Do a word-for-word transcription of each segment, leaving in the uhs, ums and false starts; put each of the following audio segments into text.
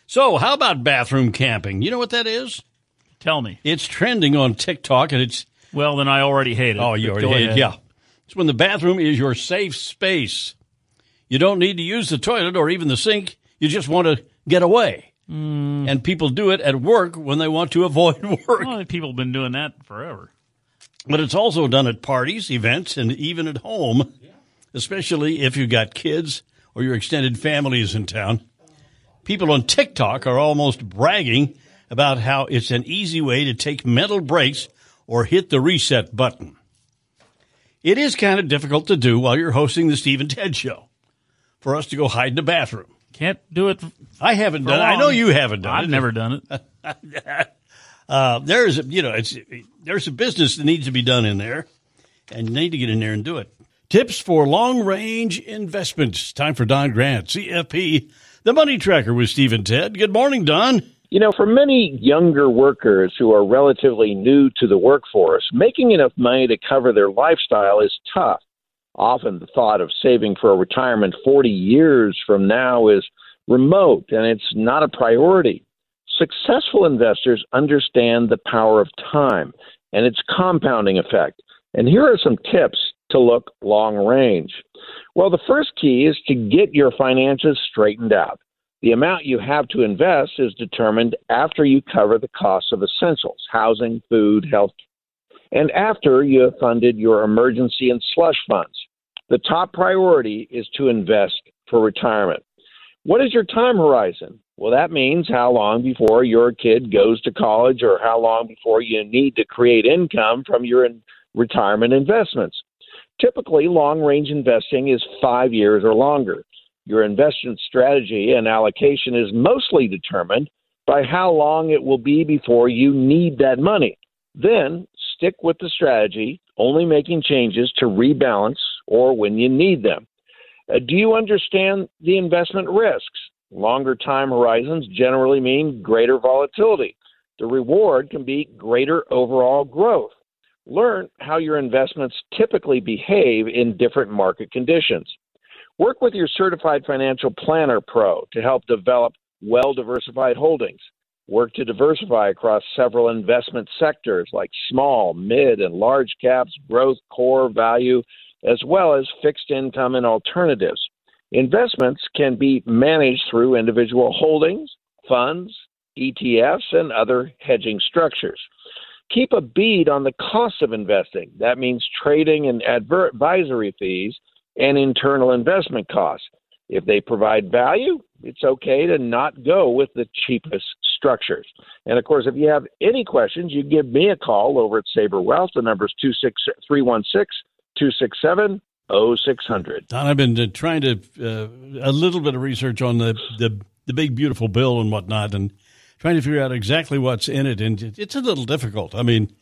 So, how about bathroom camping? You know what that is? Tell me. It's trending on TikTok, and it's... Well, then I already hate it. Oh, you But already go hate it, ahead. yeah. It's when the bathroom is your safe space. You don't need to use the toilet or even the sink. You just want to get away. Mm. And people do it at work when they want to avoid work. Well, people have been doing that forever. But it's also done at parties, events, and even at home, especially if you've got kids or your extended family is in town. People on TikTok are almost bragging about how it's an easy way to take mental breaks or hit the reset button. It is kind of difficult to do while you're hosting the Steve and Ted Show, for us to go hide in the bathroom. Can't do it. I haven't done it. I know you haven't done I've it. I've never done it. uh, there's, a, you know, it's there's a business that needs to be done in there, and you need to get in there and do it. Tips for long-range investments. Time for Don Grant, C F P, the Money Tracker with Steve and Ted. Good morning, Don. You know, for many younger workers who are relatively new to the workforce, making enough money to cover their lifestyle is tough. Often the thought of saving for a retirement forty years from now is remote, and it's not a priority. Successful investors understand the power of time and its compounding effect. And here are some tips to look long range. Well, the first key is to get your finances straightened out. The amount you have to invest is determined after you cover the costs of essentials, housing, food, health, and after you have funded your emergency and slush funds. The top priority is to invest for retirement. What is your time horizon? Well, that means how long before your kid goes to college or how long before you need to create income from your in- retirement investments. Typically, long-range investing is five years or longer. Your investment strategy and allocation is mostly determined by how long it will be before you need that money. Then stick with the strategy, only making changes to rebalance or when you need them. Uh, do you understand the investment risks? Longer time horizons generally mean greater volatility. The reward can be greater overall growth. Learn how your investments typically behave in different market conditions. Work with your certified financial planner pro to help develop well-diversified holdings. Work to diversify across several investment sectors like small, mid, and large caps, growth, core, value, as well as fixed income and alternatives. Investments can be managed through individual holdings, funds, E T Fs, and other hedging structures. Keep a bead on the cost of investing. That means trading and adver- advisory fees and internal investment costs. If they provide value, it's okay to not go with the cheapest structures. And, of course, if you have any questions, you give me a call over at Saber Wealth. The number is two six three one six, two six seven, oh six hundred. Don, I've been uh, trying to uh, a little bit of research on the, the, the big, beautiful bill and whatnot, and trying to figure out exactly what's in it. And it's a little difficult. I mean,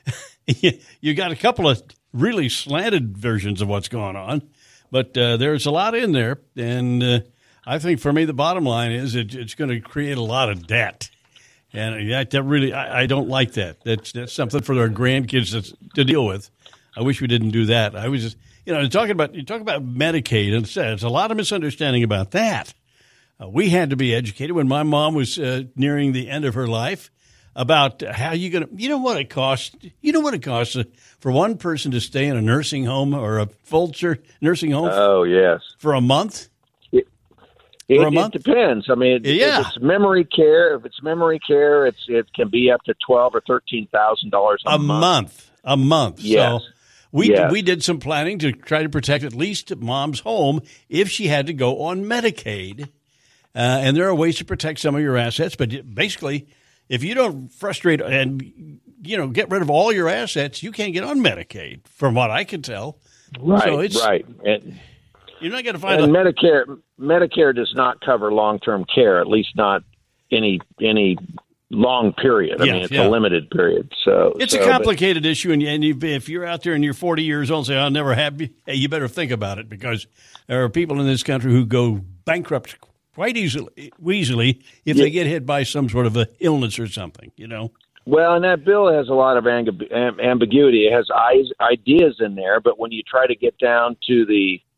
you got a couple of really slanted versions of what's going on. But uh, there's a lot in there, and uh, I think for me the bottom line is it, it's going to create a lot of debt, and that, that really I, I don't like that. That's that's something for our grandkids to, to deal with. I wish we didn't do that. I was just you know talking about you talk about Medicaid, and there's a lot of misunderstanding about that. Uh, we had to be educated when my mom was uh, nearing the end of her life about how you going to, you know what it costs, you know what it costs for one person to stay in a nursing home or a Fulcher nursing home? Oh, yes. For a month? It, for it, a month? It depends. I mean, yeah. if it's memory care, if it's memory care, it's it can be up to twelve or thirteen thousand dollars a, a month. month. A month. Yes. So we yes. we did some planning to try to protect at least mom's home if she had to go on Medicaid, uh, and there are ways to protect some of your assets, but basically, if you don't frustrate and, you know, get rid of all your assets, you can't get on Medicaid, from what I can tell. Right, so it's, right. And, you're not going to find and a, Medicare Medicare does not cover long-term care, at least not any any long period. I yeah, mean, it's yeah. a limited period. So It's so, a complicated but, issue, and, and you, if you're out there and you're forty years old and say, I'll never have you, hey, you better think about it, because there are people in this country who go bankrupt quite easily, easily if yeah. they get hit by some sort of a illness or something, you know. Well, and that bill has a lot of amb- ambiguity. It has eyes, ideas in there, but when you try to get down to the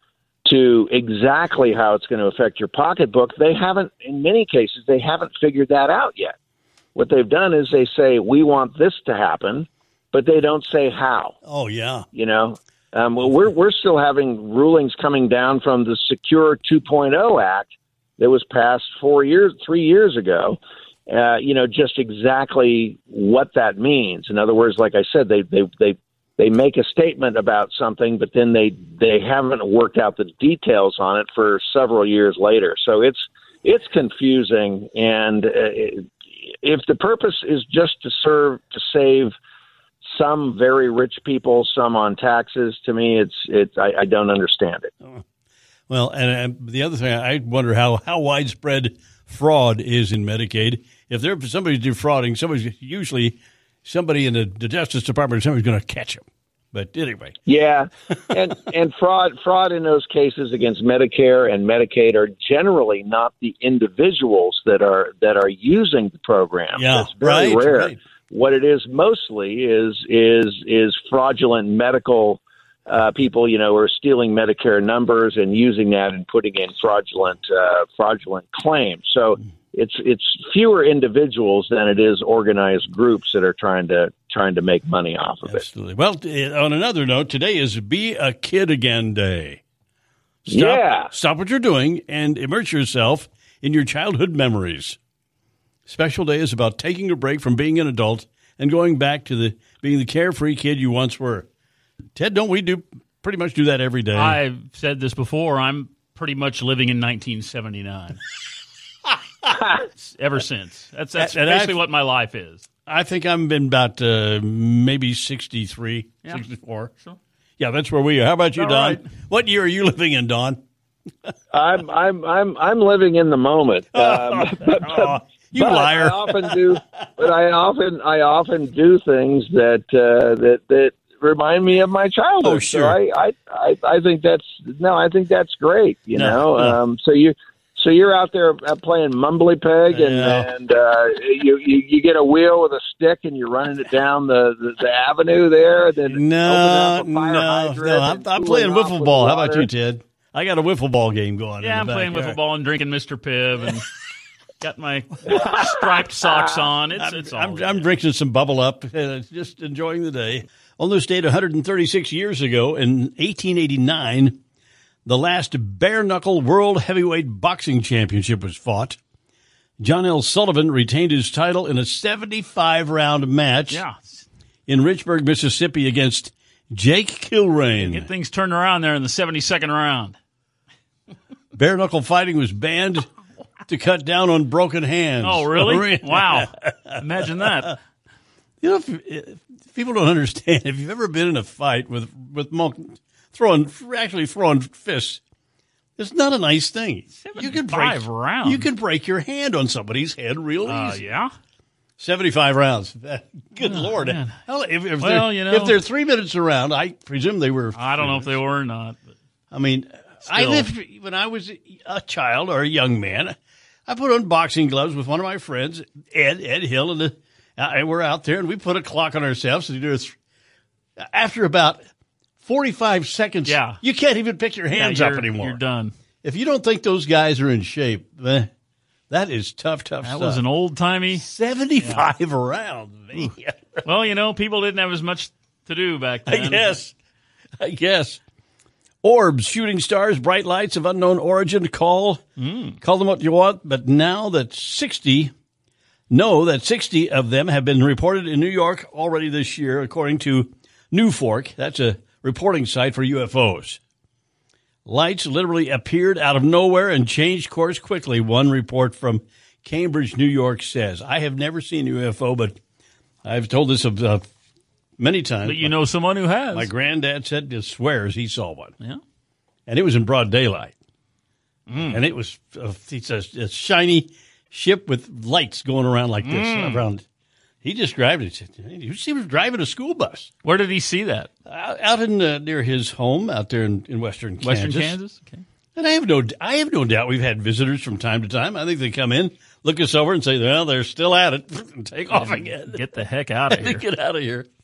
to exactly how it's going to affect your pocketbook, they haven't, in many cases, they haven't figured that out yet. What they've done is they say, we want this to happen, but they don't say how. Oh, yeah. You know, um, well, we're, we're still having rulings coming down from the Secure two point oh Act that was passed four years, three years ago. Uh, you know, just exactly what that means. In other words, like I said, they, they, they, They make a statement about something, but then they, they haven't worked out the details on it for several years later. So it's it's confusing. And uh, if the purpose is just to serve to save some very rich people, some on taxes, to me, it's it's I, I don't understand it. Well, and, and the other thing, I wonder how, how widespread fraud is in Medicaid. If there somebody's defrauding, somebody's usually somebody in the, the Justice Department, somebody's going to catch them. But anyway. Yeah, and and fraud fraud in those cases against Medicare and Medicaid are generally not the individuals that are that are using the program. Yeah, That's very right, rare. right. What it is mostly is is is fraudulent medical uh, people, you know, who are stealing Medicare numbers and using that and putting in fraudulent uh, fraudulent claims. So it's it's fewer individuals than it is organized groups that are trying to trying to make money off of Absolutely. Well, on another note, today is Be a Kid Again Day. it. Stop, Yeah. Stop what you're doing and immerse yourself in your childhood memories. Special Day is about taking a break from being an adult and going back to the being the carefree kid you once were. Ted, don't we do pretty much do that every day? I've said this before. I'm pretty much living in nineteen seventy-nine. Ever since. That's, that's And basically I've- what my life is. I think I'm been about uh, maybe sixty-three, Yeah. sixty-four. So, Yeah, that's where we are. How about you, All Don? right. What year are you living in, Don? I'm I'm I'm I'm living in the moment. Um, Oh, you but liar. I often do, but I often I often do things that uh, that that remind me of my childhood. Oh, sure. So I, I I I think that's no, I think that's great. You No, know, no. um, so you. So you're out there uh, playing mumbly peg, and, Yeah. and uh, you, you you get a wheel with a stick, and you're running it down the, the, the avenue there. Then No, open up a fire no, hydrant no. I'm, and I'm cooling playing off wiffle with ball. How about water. you, Ted? I got a wiffle ball game going. yeah, in I'm the playing backyard. wiffle ball and drinking Mister Pibb and got my striped socks on. It's, I'm, it's all I'm, there. I'm drinking some bubble up, uh, just enjoying the day. On this date, one hundred thirty-six years ago, in eighteen eighty-nine, the last bare-knuckle World Heavyweight Boxing Championship was fought. John L. Sullivan retained his title in a seventy-five round match Yeah. in Richburg, Mississippi against Jake Kilrain. Get things turned around there in the seventy-second round. Bare-knuckle fighting was banned to cut down on broken hands. Oh, really? Wow. Imagine that. You know, if, if people don't understand, if you've ever been in a fight with with mo- throwing, actually throwing fists, it's not a nice thing. You can break seventy-five rounds. You can break your hand on somebody's head real Uh, easy. yeah. Seventy-five rounds. Good Lord! man. Hell, if, if Well, they're, you know. if they're three minutes around, I presume they were. I don't know if they were or not. But I mean, I Still. lived when I was a child or a young man. I put on boxing gloves with one of my friends, Ed Ed Hill, and the, I, we're out there, and we put a clock on ourselves. And do a th- after about forty-five seconds, Yeah. you can't even pick your hands yeah, up you're- anymore. You're done. If you don't think those guys are in shape, eh, that is tough, tough That stuff. was an old timey. seventy-five rounds. Man. Well, you know, people didn't have as much to do back I then. guess. I guess. Orbs, shooting stars, bright lights of unknown origin, call Mm. call them what you want, but now that sixty, know that sixty of them have been reported in New York already this year, according to Newfork. That's a reporting site for U F Os. Lights literally appeared out of nowhere and changed course quickly, one report from Cambridge, New York says. I have never seen a U F O, but I've told this of, uh, many times. But you know someone who has. My granddad said he swears he saw one, yeah. and it was in broad daylight. Mm. And it was uh, it's a, a shiny ship with lights going around like this Mm. around. He described it. He was- he was driving a school bus Where did he see that? out, out in uh, near his home out there in, in western Kansas. Western Kansas? Okay. And I have no I have no doubt we've had visitors from time to time. I think they come in, look us over, and say, "Well, they're still at it," and take off again. Get the heck out of here. Get out of here.